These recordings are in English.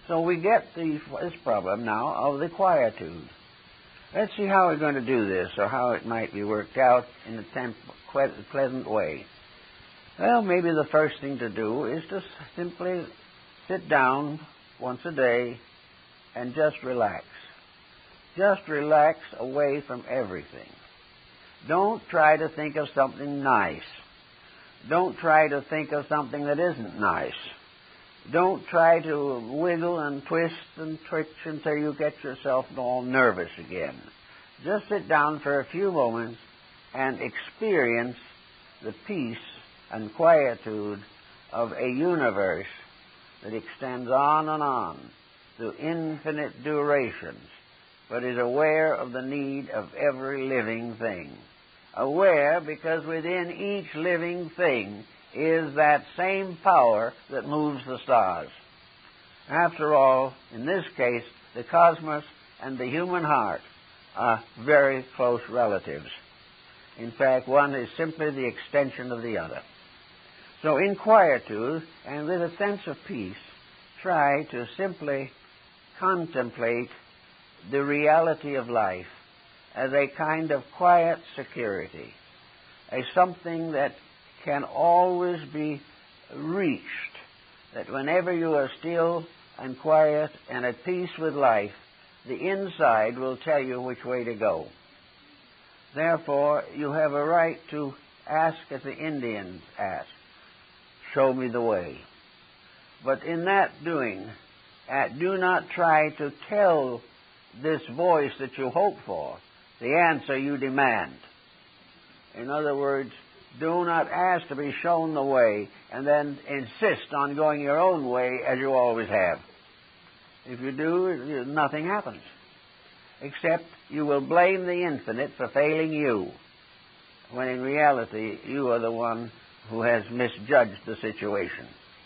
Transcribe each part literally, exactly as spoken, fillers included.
So we get the, this problem now of the quietude. Let's see how we're going to do this, or how it might be worked out in a temp- pleasant way. Well, maybe the first thing to do is to simply sit down once a day and just relax. Just relax away from everything. Don't try to think of something nice. Don't try to think of something that isn't nice. Don't try to wiggle and twist and twitch until you get yourself all nervous again. Just sit down for a few moments and experience the peace and quietude of a universe that extends on and on through infinite durations, but is aware of the need of every living thing. Aware because within each living thing is that same power that moves the stars. After all, in this case, the cosmos and the human heart are very close relatives. In fact, one is simply the extension of the other. So in quietude and with a sense of peace, try to simply contemplate the reality of life as a kind of quiet security, as something that can always be reached, that whenever you are still and quiet and at peace with life, the inside will tell you which way to go. Therefore, you have a right to ask as the Indians ask, show me the way. But in that doing, uh, do not try to tell this voice that you hope for the answer you demand. In other words, do not ask to be shown the way and then insist on going your own way as you always have. If you do, nothing happens, except you will blame the infinite for failing you, when in reality you are the one who has misjudged the situation.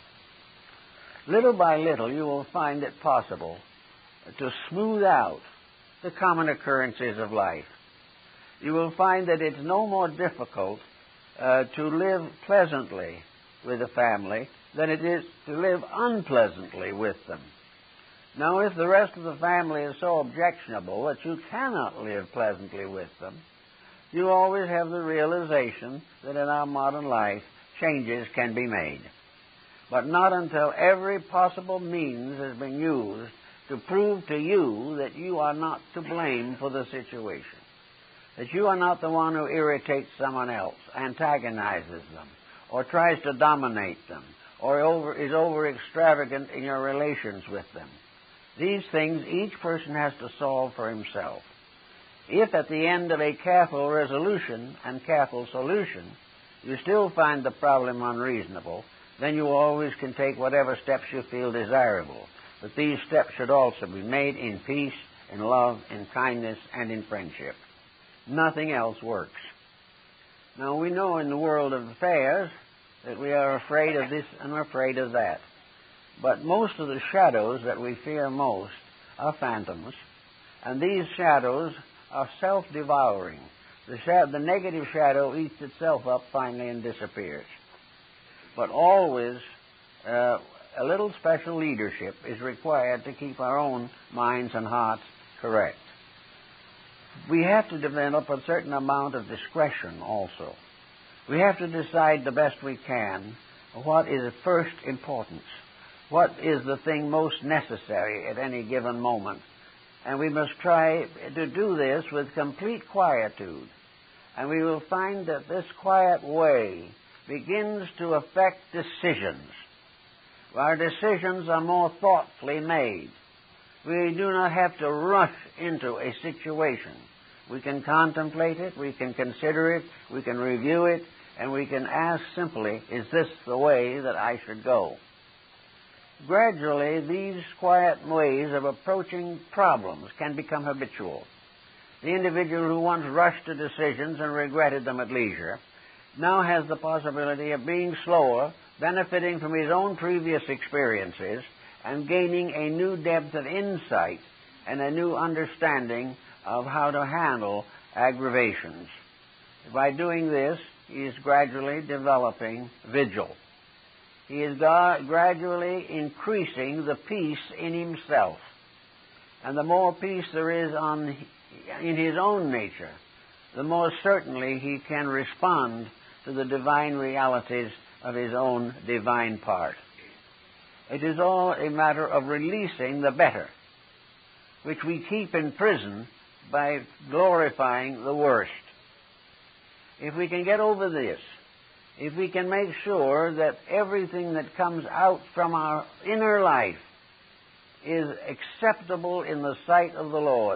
Little by little you will find it possible to smooth out the common occurrences of life. You will find that it's no more difficult uh, to live pleasantly with a family than it is to live unpleasantly with them. Now, if the rest of the family is so objectionable that you cannot live pleasantly with them, you always have the realization that in our modern life, changes can be made. But not until every possible means has been used to prove to you that you are not to blame for the situation, that you are not the one who irritates someone else, antagonizes them, or tries to dominate them, or over, is over-extravagant in your relations with them. These things each person has to solve for himself. If at the end of a careful resolution and careful solution, you still find the problem unreasonable, then you always can take whatever steps you feel desirable. But these steps should also be made in peace, in love, in kindness, and in friendship. Nothing else works. Now, we know in the world of affairs that we are afraid of this and we're afraid of that. But most of the shadows that we fear most are phantoms, and these shadows are self-devouring. The, shadow, the negative shadow eats itself up finally and disappears. But always uh, a little special leadership is required to keep our own minds and hearts correct. We have to develop a certain amount of discretion also. We have to decide the best we can what is of first importance, what is the thing most necessary at any given moment. And we must try to do this with complete quietude. And we will find that this quiet way begins to affect decisions. Our decisions are more thoughtfully made. We do not have to rush into a situation. We can contemplate it, we can consider it, we can review it, and we can ask simply, is this the way that I should go? Gradually, these quiet ways of approaching problems can become habitual. The individual who once rushed to decisions and regretted them at leisure now has the possibility of being slower, benefiting from his own previous experiences, and gaining a new depth of insight and a new understanding of how to handle aggravations. By doing this, he is gradually developing vigil. he is ga- gradually increasing the peace in himself. And the more peace there is on, in his own nature, the more certainly he can respond to the divine realities of his own divine part. It is all a matter of releasing the better, which we keep in prison by glorifying the worst. If we can get over this, if we can make sure that everything that comes out from our inner life is acceptable in the sight of the Lord,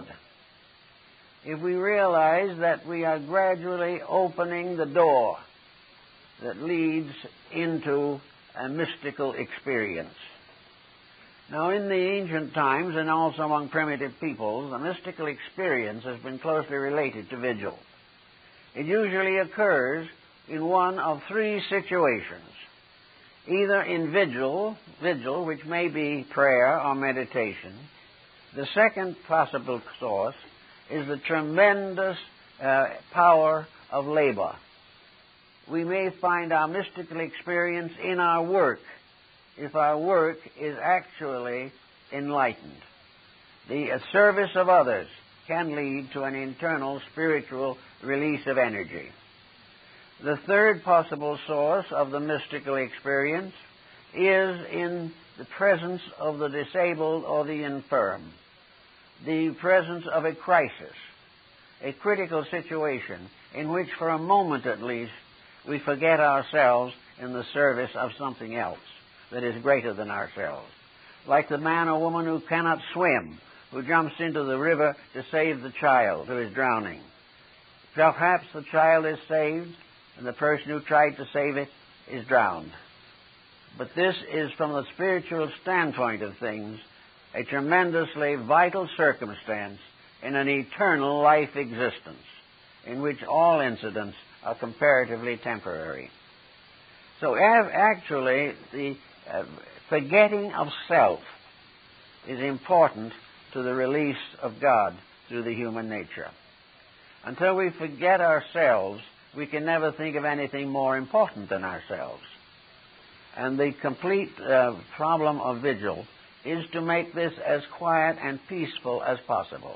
if we realize that we are gradually opening the door that leads into a mystical experience. Now, in the ancient times and also among primitive peoples, the mystical experience has been closely related to vigil. It usually occurs in one of three situations. Either in vigil, vigil, which may be prayer or meditation. The second possible source is the tremendous uh, power of labor. We may find our mystical experience in our work, if our work is actually enlightened. The uh, service of others can lead to an internal spiritual release of energy. The third possible source of the mystical experience is in the presence of the disabled or the infirm, the presence of a crisis, a critical situation in which for a moment at least we forget ourselves in the service of something else that is greater than ourselves. Like the man or woman who cannot swim, who jumps into the river to save the child who is drowning. Perhaps the child is saved, and the person who tried to save it is drowned. But this is, from the spiritual standpoint of things, a tremendously vital circumstance in an eternal life existence, in which all incidents are comparatively temporary. So actually, the uh, forgetting of self is important to the release of God through the human nature. Until we forget ourselves, we can never think of anything more important than ourselves. And the complete uh, problem of vigil is to make this as quiet and peaceful as possible.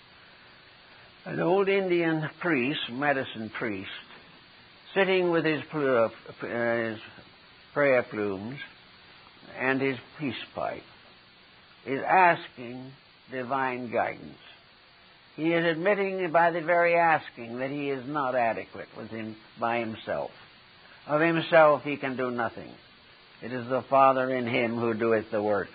An old Indian priest, medicine priest, sitting with his, pl- uh, his prayer plumes and his peace pipe, is asking divine guidance. He is admitting by the very asking that he is not adequate within by himself. Of himself he can do nothing. It is the Father in him who doeth the works.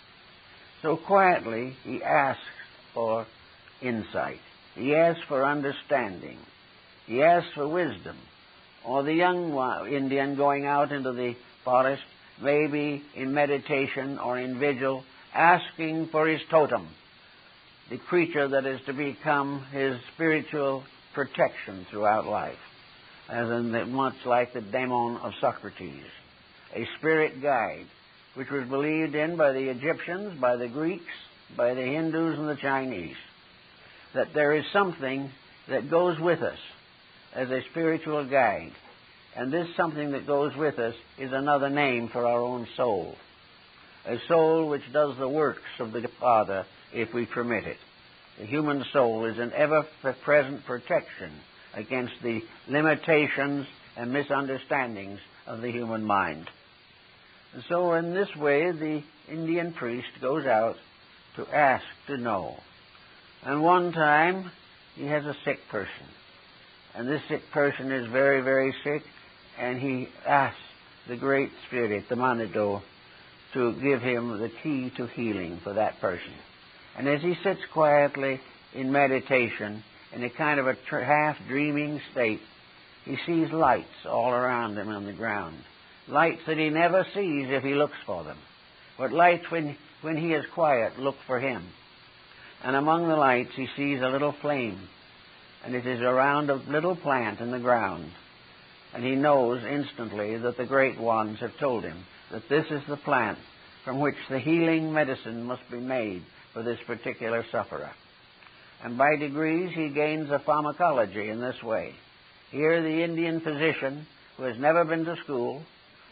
So quietly he asks for insight. He asks for understanding. He asks for wisdom. Or the young Indian going out into the forest, maybe in meditation or in vigil, asking for his totem, the creature that is to become his spiritual protection throughout life, as in the, much like the daemon of Socrates, a spirit guide, which was believed in by the Egyptians, by the Greeks, by the Hindus and the Chinese, that there is something that goes with us as a spiritual guide, and this something that goes with us is another name for our own soul, a soul which does the works of the Father if we permit it. The human soul is an ever-present protection against the limitations and misunderstandings of the human mind. And so in this way, the Indian priest goes out to ask to know. And one time, he has a sick person. And this sick person is very, very sick, and he asks the Great Spirit, the Manitou, to give him the key to healing for that person. And as he sits quietly in meditation, in a kind of a tr- half-dreaming state, he sees lights all around him on the ground. Lights that he never sees if he looks for them. But lights, when, when he is quiet, look for him. And among the lights, he sees a little flame. And it is around a little plant in the ground. And he knows instantly that the great ones have told him that this is the plant from which the healing medicine must be made for this particular sufferer. And by degrees he gains a pharmacology in this way. Here the Indian physician, who has never been to school,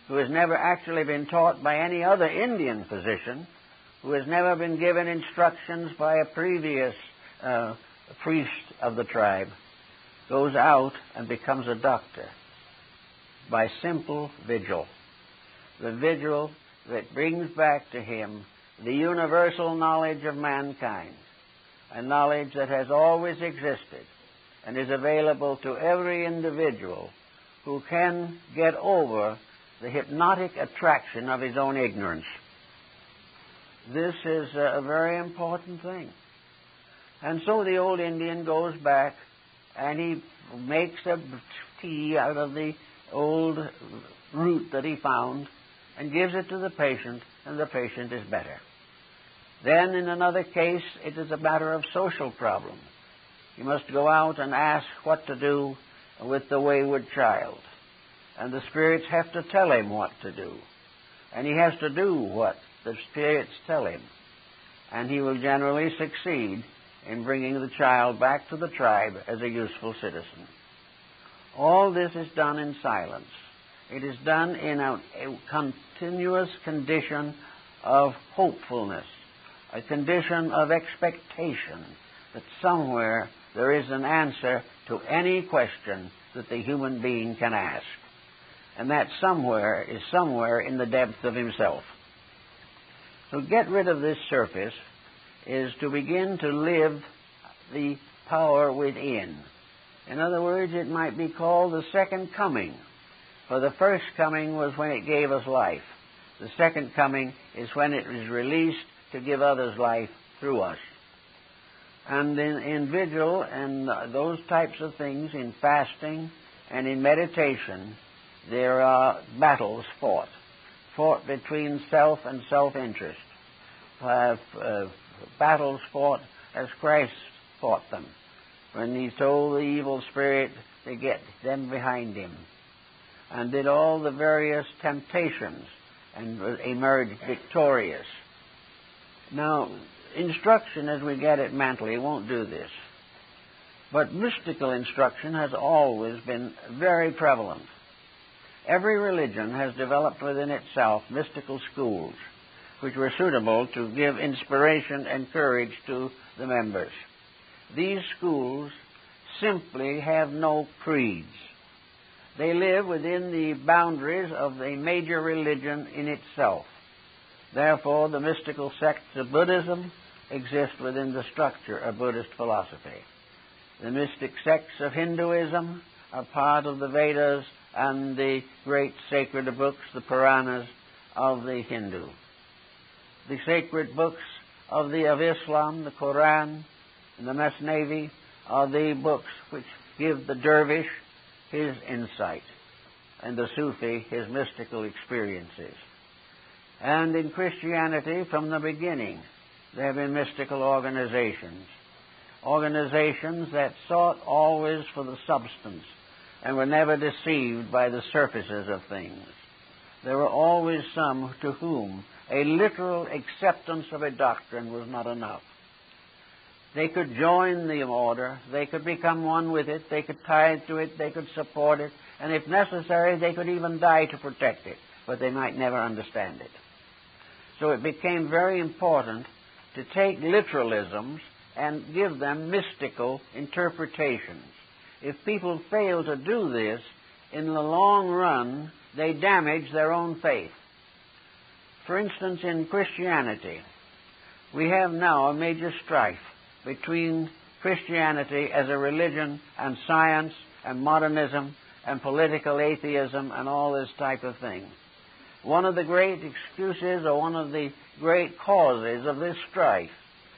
who has never actually been taught by any other Indian physician, who has never been given instructions by a previous uh, priest of the tribe, goes out and becomes a doctor by simple vigil. The vigil that brings back to him the universal knowledge of mankind, a knowledge that has always existed and is available to every individual who can get over the hypnotic attraction of his own ignorance. This is a very important thing. And so the old Indian goes back and he makes a tea out of the old root that he found and gives it to the patient, and the patient is better. Then in another case, it is a matter of social problem. He must go out and ask what to do with the wayward child. And the spirits have to tell him what to do. And he has to do what the spirits tell him. And he will generally succeed in bringing the child back to the tribe as a useful citizen. All this is done in silence. It is done in a, a continuous condition of hopefulness, a condition of expectation that somewhere there is an answer to any question that the human being can ask. And that somewhere is somewhere in the depth of himself. To get rid of this surface is to begin to live the power within. In other words, it might be called the second coming. For the first coming was when it gave us life. The second coming is when it is released to give others life through us. And in, in vigil and those types of things, in fasting and in meditation, there are battles fought, fought between self and self-interest, uh, uh, battles fought as Christ fought them, when he told the evil spirit to get them behind him, and did all the various temptations and emerged victorious. Now, instruction as we get it mentally won't do this, but mystical instruction has always been very prevalent. Every religion has developed within itself mystical schools which were suitable to give inspiration and courage to the members. These schools simply have no creeds. They live within the boundaries of the major religion in itself. Therefore, the mystical sects of Buddhism exist within the structure of Buddhist philosophy. The mystic sects of Hinduism are part of the Vedas and the great sacred books, the Puranas, of the Hindu. The sacred books of the of Islam, the Quran, and the Masnavi, are the books which give the dervish his insight and the Sufi his mystical experiences. And in Christianity, from the beginning, there have been mystical organizations, organizations that sought always for the substance and were never deceived by the surfaces of things. There were always some to whom a literal acceptance of a doctrine was not enough. They could join the order, they could become one with it, they could tithe to it, they could support it, and if necessary, they could even die to protect it, but they might never understand it. So it became very important to take literalisms and give them mystical interpretations. If people fail to do this, in the long run, they damage their own faith. For instance, in Christianity, we have now a major strife between Christianity as a religion and science and modernism and political atheism and all this type of thing. One of the great excuses or one of the great causes of this strife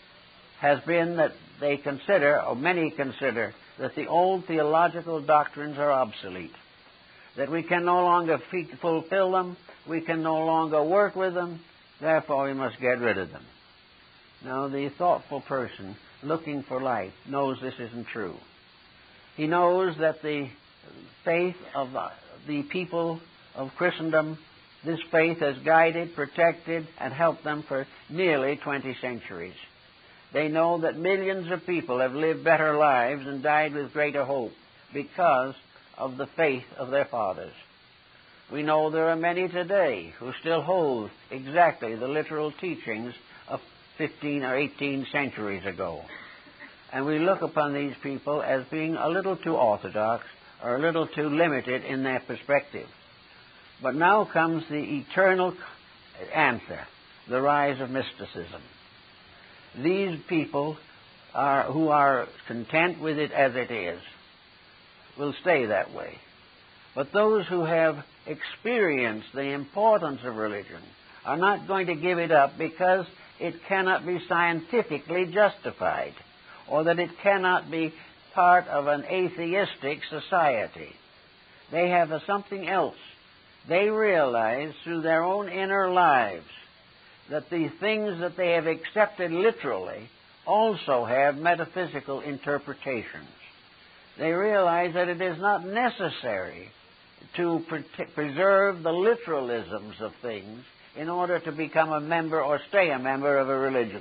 has been that they consider, or many consider, that the old theological doctrines are obsolete, that we can no longer fulfill them, we can no longer work with them, therefore we must get rid of them. Now, the thoughtful person looking for life knows this isn't true. He knows that the faith of the people of Christendom, this faith has guided, protected, and helped them for nearly twenty centuries. They know that millions of people have lived better lives and died with greater hope because of the faith of their fathers. We know there are many today who still hold exactly the literal teachings of fifteen or eighteen centuries ago. And we look upon these people as being a little too orthodox or a little too limited in their perspective. But now comes the eternal answer, the rise of mysticism. These people are, who are content with it as it is will stay that way. But those who have experienced the importance of religion are not going to give it up because it cannot be scientifically justified, or that it cannot be part of an atheistic society. They have a something else. They realize through their own inner lives that the things that they have accepted literally also have metaphysical interpretations. They realize that it is not necessary to pre- preserve the literalisms of things in order to become a member or stay a member of a religion.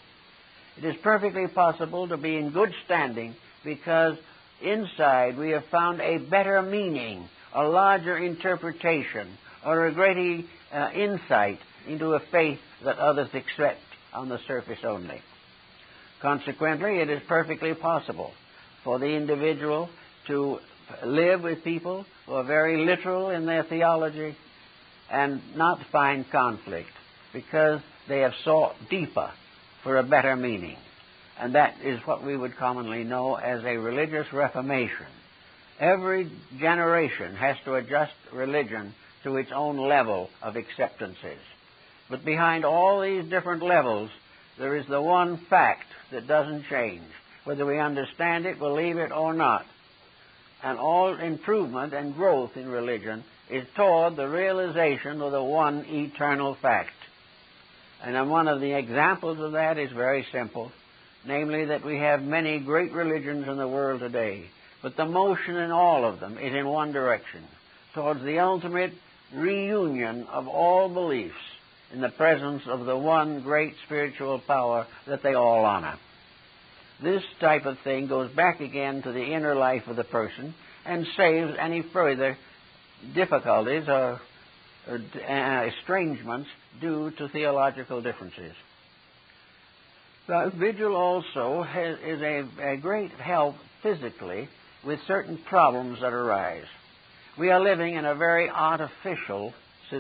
It is perfectly possible to be in good standing because inside we have found a better meaning, a larger interpretation, or a greater uh, insight into a faith that others accept on the surface only. Consequently, it is perfectly possible for the individual to live with people who are very literal in their theology and not find conflict because they have sought deeper for a better meaning. And that is what we would commonly know as a religious reformation. Every generation has to adjust religion to its own level of acceptances. But behind all these different levels, there is the one fact that doesn't change, whether we understand it, believe it, or not. And all improvement and growth in religion is toward the realization of the one eternal fact. And one of the examples of that is very simple, namely that we have many great religions in the world today, but the motion in all of them is in one direction, towards the ultimate reunion of all beliefs in the presence of the one great spiritual power that they all honor. This type of thing goes back again to the inner life of the person and saves any further difficulties or, or uh, estrangements due to theological differences. The vigil also has, is a, a great help physically with certain problems that arise. We are living in a very artificial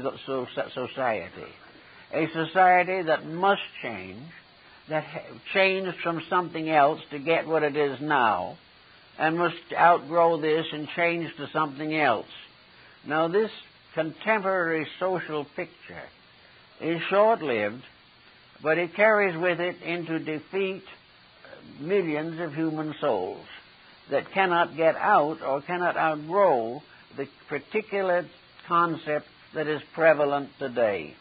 society, a society that must change, that changed from something else to get what it is now, and must outgrow this and change to something else. Now, this contemporary social picture is short-lived, but it carries with it into defeat millions of human souls that cannot get out or cannot outgrow the particular concept that is prevalent today.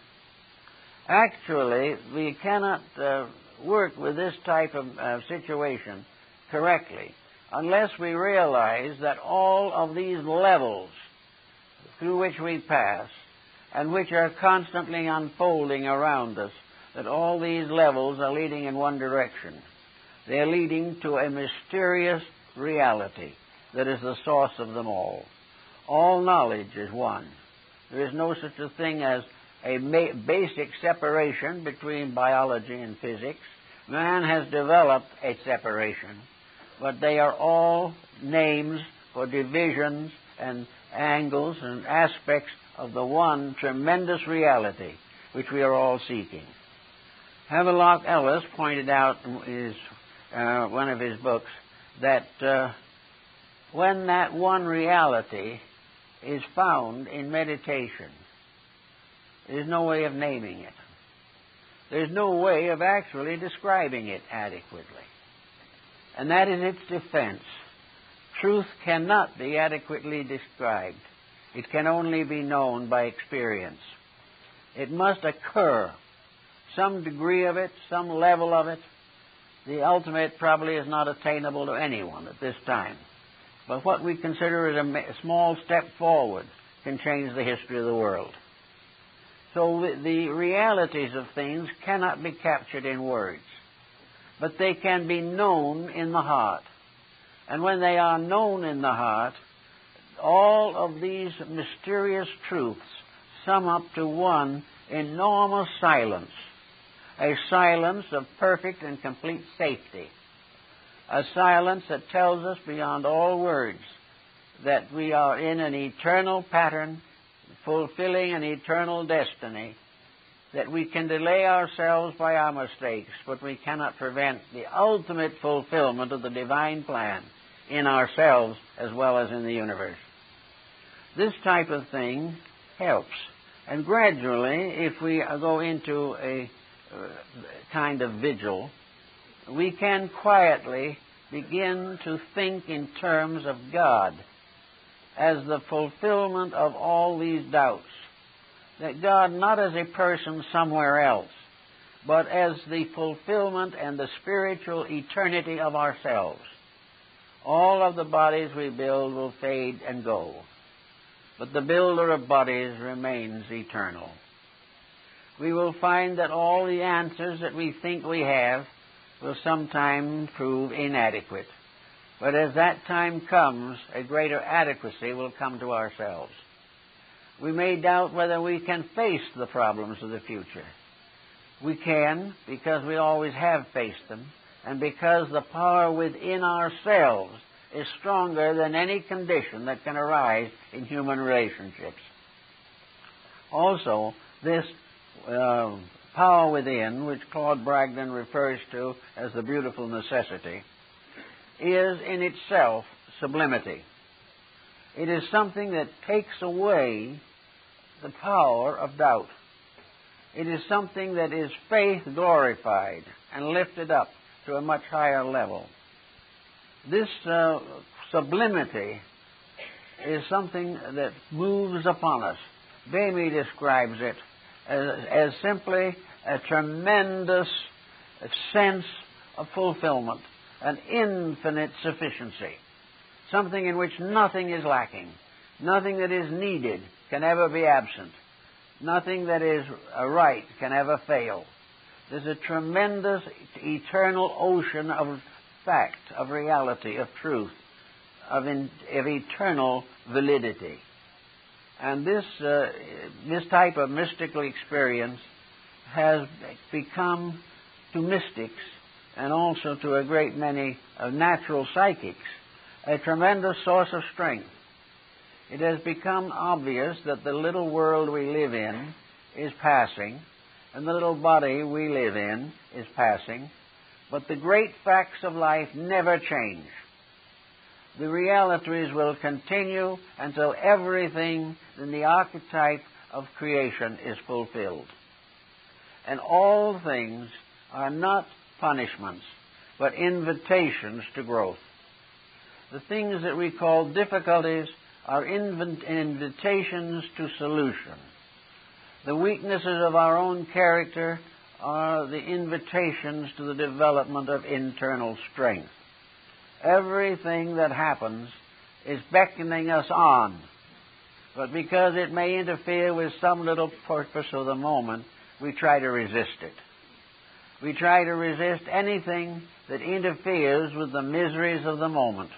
Actually, we cannot uh, work with this type of uh, situation correctly unless we realize that all of these levels through which we pass and which are constantly unfolding around us, that all these levels are leading in one direction. They are leading to a mysterious reality that is the source of them all. All knowledge is one. There is no such a thing as a ma- basic separation between biology and physics. Man has developed a separation, but they are all names for divisions and angles and aspects of the one tremendous reality which we are all seeking. Havelock Ellis pointed out in his, uh, one of his books that uh, when that one reality is found in meditation, there's no way of naming it. There's no way of actually describing it adequately. And that is its defense. Truth cannot be adequately described. It can only be known by experience. It must occur. Some degree of it, some level of it. The ultimate probably is not attainable to anyone at this time. But what we consider as a small step forward can change the history of the world. So the realities of things cannot be captured in words, but they can be known in the heart. And when they are known in the heart, all of these mysterious truths sum up to one enormous silence, a silence of perfect and complete safety, a silence that tells us beyond all words that we are in an eternal pattern, fulfilling an eternal destiny, that we can delay ourselves by our mistakes, but we cannot prevent the ultimate fulfillment of the divine plan in ourselves as well as in the universe. This type of thing helps. And gradually, if we go into a uh, kind of vigil, we can quietly begin to think in terms of God as the fulfillment of all these doubts. That God not as a person somewhere else, but as the fulfillment and the spiritual eternity of ourselves. All of the bodies we build will fade and go, but the builder of bodies remains eternal. We will find that all the answers that we think we have will sometime prove inadequate. But as that time comes, a greater adequacy will come to ourselves. We may doubt whether we can face the problems of the future. We can, because we always have faced them, and because the power within ourselves is stronger than any condition that can arise in human relationships. Also, this uh, power within, which Claude Bragdon refers to as the beautiful necessity, is in itself sublimity. It is something that takes away the power of doubt. It is something that is faith glorified and lifted up to a much higher level. This uh, sublimity is something that moves upon us. Bamy describes it as, as simply a tremendous sense of fulfillment, an infinite sufficiency, something in which nothing is lacking, nothing that is needed can ever be absent, nothing that is right can ever fail. There's a tremendous eternal ocean of fact, of reality, of truth, of, in, of eternal validity. And this, uh, this type of mystical experience has become to mystics and also to a great many uh, natural psychics a tremendous source of strength. It has become obvious that the little world we live in is passing, and the little body we live in is passing, but the great facts of life never change. The realities will continue until everything in the archetype of creation is fulfilled. And all things are not punishments, but invitations to growth. The things that we call difficulties are inv- invitations to solution. The weaknesses of our own character are the invitations to the development of internal strength. Everything that happens is beckoning us on, but because it may interfere with some little purpose of the moment, we try to resist it. We try to resist anything that interferes with the miseries of the moment.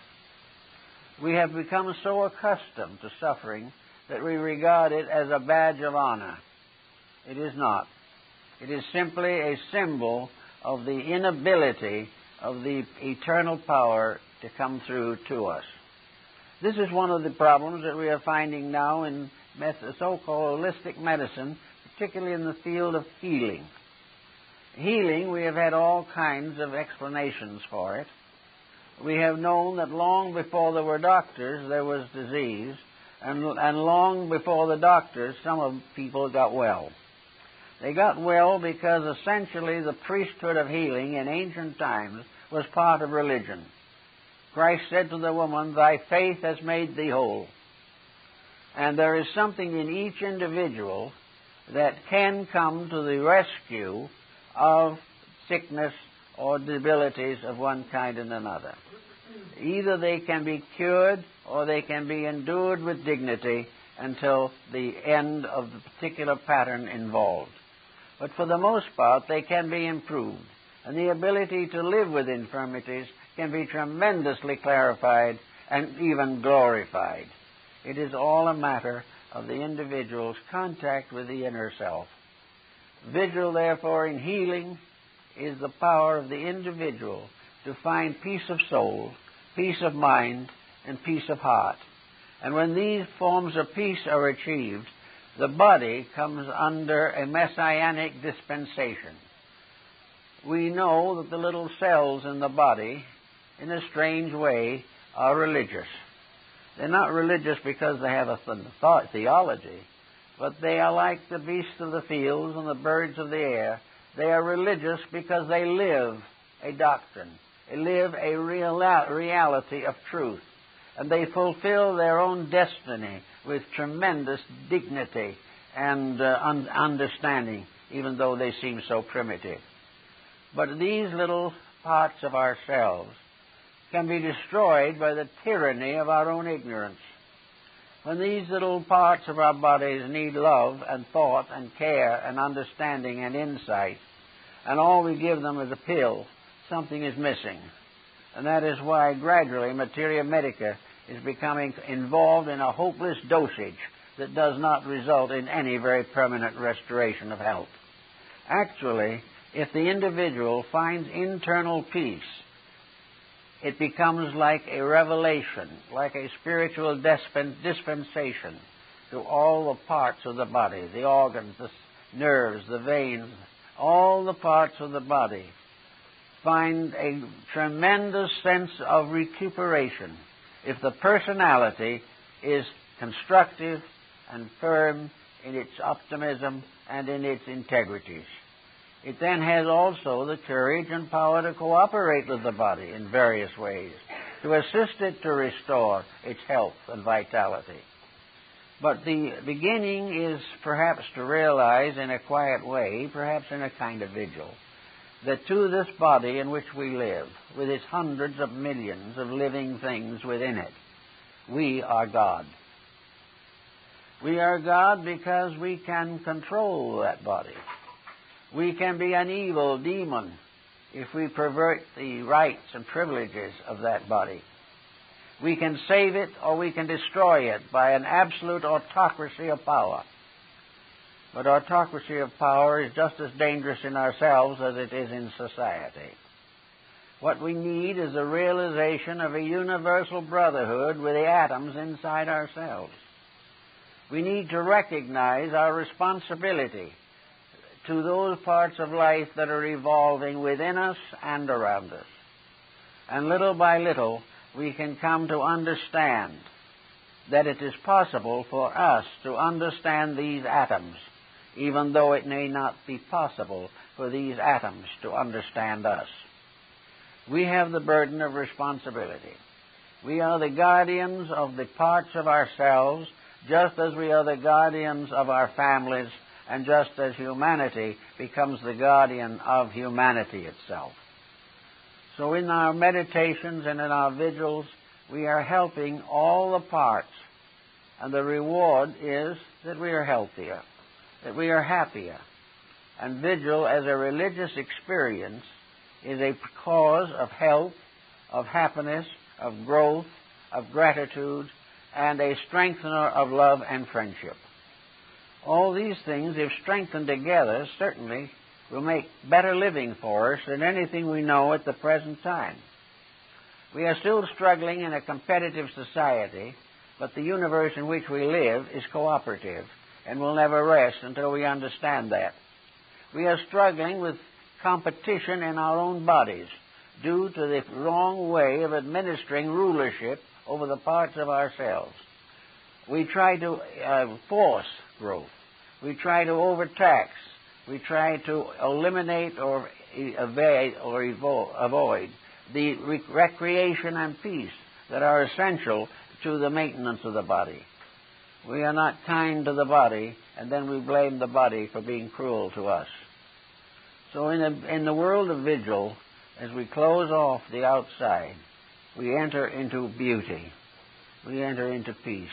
We have become so accustomed to suffering that we regard it as a badge of honor. It is not. It is simply a symbol of the inability of the eternal power to come through to us. This is one of the problems that we are finding now in so-called holistic medicine, particularly in the field of healing. Healing, we have had all kinds of explanations for it. We have known that long before there were doctors, there was disease, and, and long before the doctors, some of people got well. They got well because essentially the priesthood of healing in ancient times was part of religion. Christ said to the woman, "Thy faith has made thee whole." And there is something in each individual that can come to the rescue of sickness or debilities of one kind and another. Either they can be cured or they can be endured with dignity until the end of the particular pattern involved. But for the most part, they can be improved, and the ability to live with infirmities can be tremendously clarified and even glorified. It is all a matter of the individual's contact with the inner self. Vigil, therefore, in healing is the power of the individual to find peace of soul, peace of mind, and peace of heart. And when these forms of peace are achieved, the body comes under a messianic dispensation. We know that the little cells in the body, in a strange way, are religious. They're not religious because they have a th- theology, but they are like the beasts of the fields and the birds of the air. They are religious because they live a doctrine. They live a real reality of truth. And they fulfill their own destiny with tremendous dignity and uh, un- understanding, even though they seem so primitive. But these little parts of ourselves can be destroyed by the tyranny of our own ignorance. When these little parts of our bodies need love and thought and care and understanding and insight, and all we give them is a pill, something is missing. And that is why gradually materia medica is becoming involved in a hopeless dosage that does not result in any very permanent restoration of health. Actually, if the individual finds internal peace, it becomes like a revelation, like a spiritual dispensation to all the parts of the body, the organs, the nerves, the veins, all the parts of the body find a tremendous sense of recuperation if the personality is constructive and firm in its optimism and in its integrities. It then has also the courage and power to cooperate with the body in various ways, to assist it to restore its health and vitality. But the beginning is perhaps to realize in a quiet way, perhaps in a kind of vigil, that to this body in which we live, with its hundreds of millions of living things within it, we are God. We are God because we can control that body. We can be an evil demon if we pervert the rights and privileges of that body. We can save it or we can destroy it by an absolute autocracy of power. But autocracy of power is just as dangerous in ourselves as it is in society. What we need is the realization of a universal brotherhood with the atoms inside ourselves. We need to recognize our responsibility to those parts of life that are evolving within us and around us. And little by little, we can come to understand that it is possible for us to understand these atoms, even though it may not be possible for these atoms to understand us. We have the burden of responsibility. We are the guardians of the parts of ourselves, just as we are the guardians of our families, and just as humanity becomes the guardian of humanity itself. So in our meditations and in our vigils, we are helping all the parts, and the reward is that we are healthier, that we are happier. And vigil as a religious experience is a cause of health, of happiness, of growth, of gratitude, and a strengthener of love and friendship. All these things, if strengthened together, certainly will make better living for us than anything we know at the present time. We are still struggling in a competitive society, but the universe in which we live is cooperative and will never rest until we understand that. We are struggling with competition in our own bodies due to the wrong way of administering rulership over the parts of ourselves. We try to uh, force growth. We try to overtax. We try to eliminate or evade or evo- avoid the rec- recreation and peace that are essential to the maintenance of the body. We are not kind to the body, and then we blame the body for being cruel to us. So in the, in the world of vigil, as we close off the outside, we enter into beauty. We enter into peace.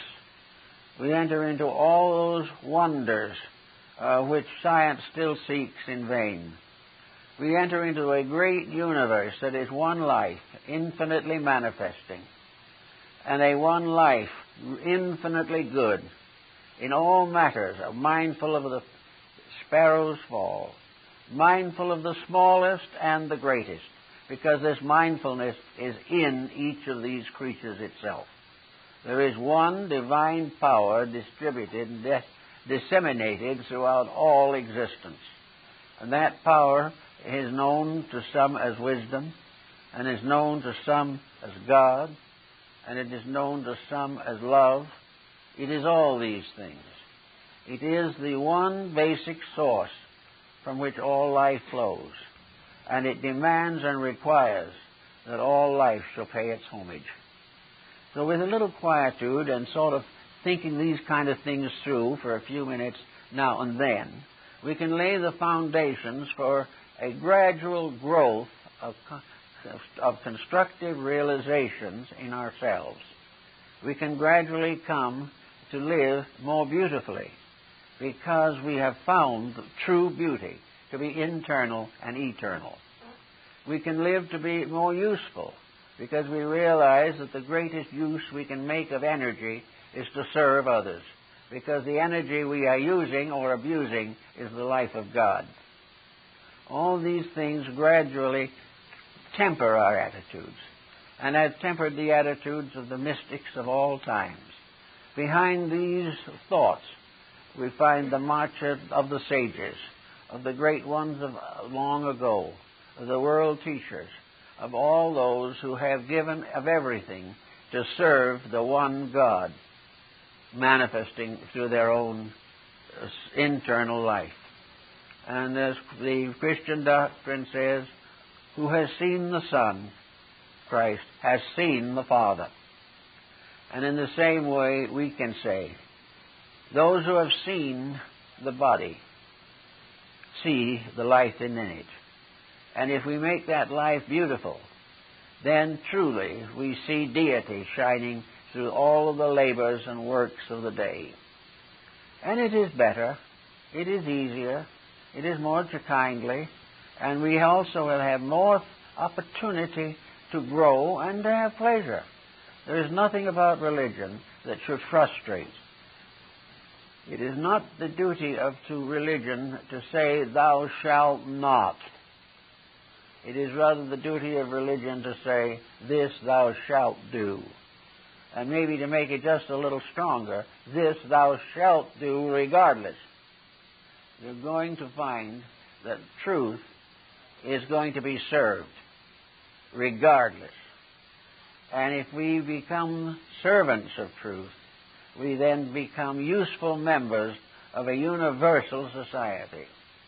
We enter into all those wonders uh, which science still seeks in vain. We enter into a great universe that is one life, infinitely manifesting, and a one life infinitely good in all matters, mindful of the sparrow's fall, mindful of the smallest and the greatest, because this mindfulness is in each of these creatures itself. There is one divine power distributed and dis- disseminated throughout all existence. And that power is known to some as wisdom, and is known to some as God, and it is known to some as love. It is all these things. It is the one basic source from which all life flows, and it demands and requires that all life shall pay its homage. So with a little quietude and sort of thinking these kind of things through for a few minutes now and then, we can lay the foundations for a gradual growth of, of constructive realizations in ourselves. We can gradually come to live more beautifully because we have found true beauty to be internal and eternal. We can live to be more useful because we realize that the greatest use we can make of energy is to serve others, because the energy we are using or abusing is the life of God. All these things gradually temper our attitudes, and have tempered the attitudes of the mystics of all times. Behind these thoughts, we find the march of the sages, of the great ones of long ago, of the world teachers, of all those who have given of everything to serve the one God, manifesting through their own internal life. And as the Christian doctrine says, who has seen the Son, Christ, has seen the Father. And in the same way, we can say, those who have seen the body see the life in it. And if we make that life beautiful, then truly we see deity shining through all of the labors and works of the day. And it is better, it is easier, it is more kindly, and we also will have more opportunity to grow and to have pleasure. There is nothing about religion that should frustrate. It is not the duty of to religion to say, thou shalt not. It is rather the duty of religion to say, this thou shalt do. And maybe to make it just a little stronger, this thou shalt do regardless. You're going to find that truth is going to be served regardless. And if we become servants of truth, we then become useful members of a universal society.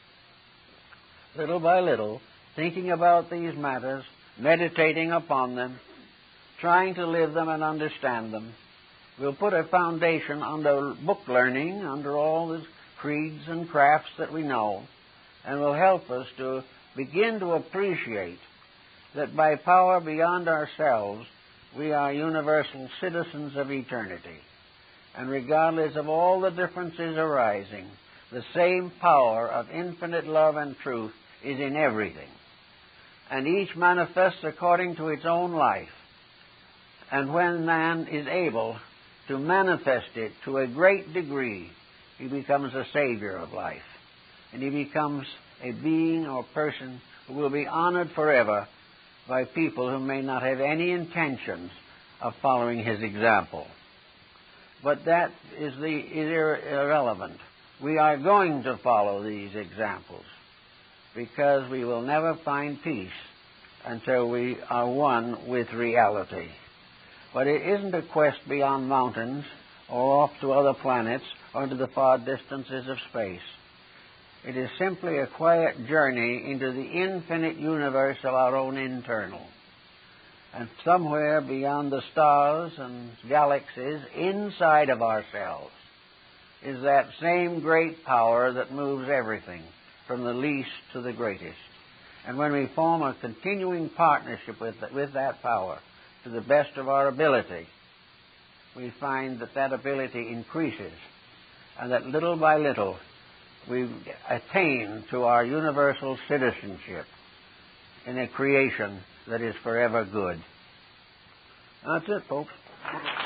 Little by little, thinking about these matters, meditating upon them, trying to live them and understand them, we'll put a foundation under book learning, under all the creeds and crafts that we know, and will help us to begin to appreciate that by power beyond ourselves, we are universal citizens of eternity. And regardless of all the differences arising, the same power of infinite love and truth is in everything. And each manifests according to its own life. And when man is able to manifest it to a great degree, he becomes a savior of life. And he becomes a being or person who will be honored forever by people who may not have any intentions of following his example. But that is, the, is ir- irrelevant. We are going to follow these examples because we will never find peace until we are one with reality. But it isn't a quest beyond mountains or off to other planets or to the far distances of space. It is simply a quiet journey into the infinite universe of our own internal. And somewhere beyond the stars and galaxies, inside of ourselves, is that same great power that moves everything, from the least to the greatest. And when we form a continuing partnership with, with that power, to the best of our ability, we find that that ability increases, and that little by little we attain to our universal citizenship in a creation that is forever good. That's it, folks.